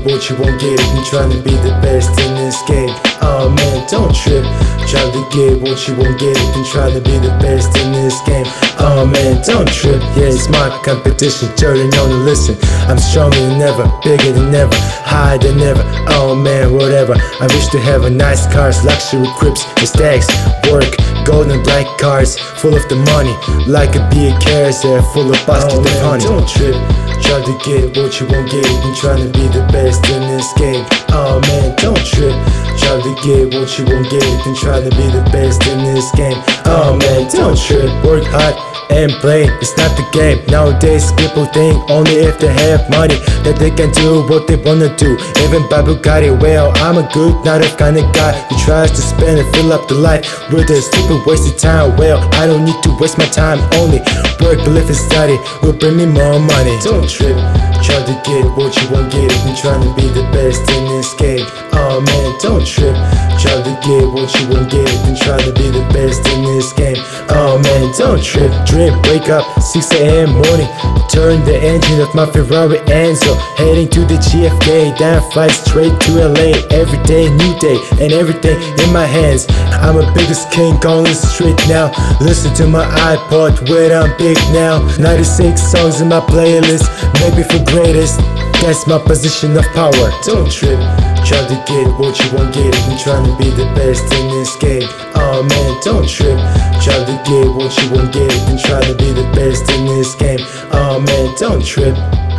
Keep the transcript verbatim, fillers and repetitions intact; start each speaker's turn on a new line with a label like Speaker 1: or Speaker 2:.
Speaker 1: what you won't get. Been trying to be the best in this game. Oh man, don't trip. Try to get what you won't get. Been trying to be the best in this game. Oh man, don't trip. Yeah, it's my competition. Turning on to listen. I'm stronger than ever, bigger than ever, higher than ever. Oh man, whatever. I wish to have a nice cars, luxury cribs, and stacks, work, golden black cars, full of the money, like a beer carousel, full of basket oh, of honey. Don't trip. Try to get what you won't get. Been trying to be the best in this game. Oh man, don't trip. Try to get what you won't get. Been trying to be the best in this game. Oh man, don't trip. Work hard and play, it's not the game. Nowadays people think only if they have money that they can do what they wanna do. Even Bible got it. Well, I'm a good, not a kind of guy who tries to spend and fill up the life with a stupid wasted time. Well, I don't need to waste my time. Only work, live and study will bring me more money. Don't trip. Try to get what you won't get. Been trying to be the best in this game. Oh man, don't trip. Try to get what you won't get. Been trying to be the best in this game. Oh man, don't trip. Dream, wake up six a m morning. Turn the engine of my Ferrari Enzo. Heading to the G F K, then fly straight to L A. Every day, new day, and everything in my hands. I'm a biggest king on the street now. Listen to my iPod when I'm big now. ninety-six songs in my playlist, make me feel greatest. That's my position of power. Don't trip. Try to get what you won't get. Been trying to be the best in this game. Oh man, don't trip. Try to get what you won't get. Been trying to be the best in this game. Oh man, don't trip.